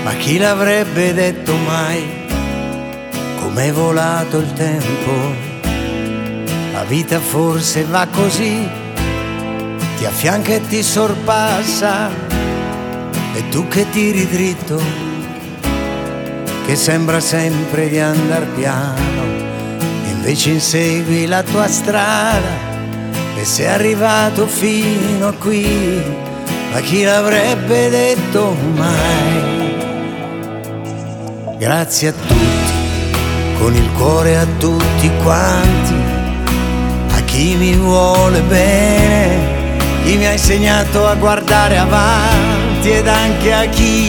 Ma chi l'avrebbe detto mai, com'è volato il tempo. La vita forse va così, ti affianca e ti sorpassa, e tu che tiri dritto, che sembra sempre di andar piano, invece insegui la tua strada e sei arrivato fino a qui. Ma chi l'avrebbe detto mai? Grazie a tutti, con il cuore a tutti quanti, a chi mi vuole bene, chi mi ha insegnato a guardare avanti, ed anche a chi